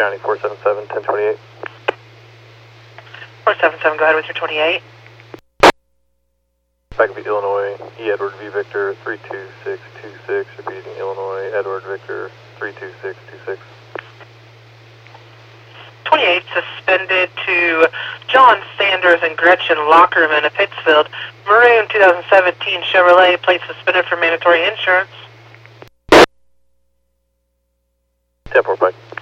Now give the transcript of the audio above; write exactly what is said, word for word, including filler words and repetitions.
County, four seven seven, ten twenty-eight. four seven seven, go ahead with your twenty-eight. Backview, Illinois, E. Edward V. Victor, three two six two six, repeating Illinois, Edward Victor, three two six two six. twenty-eight suspended to John Sanders and Gretchen Lockerman of Pittsfield, maroon two thousand seventeen Chevrolet, plate suspended for mandatory insurance. ten four, bye.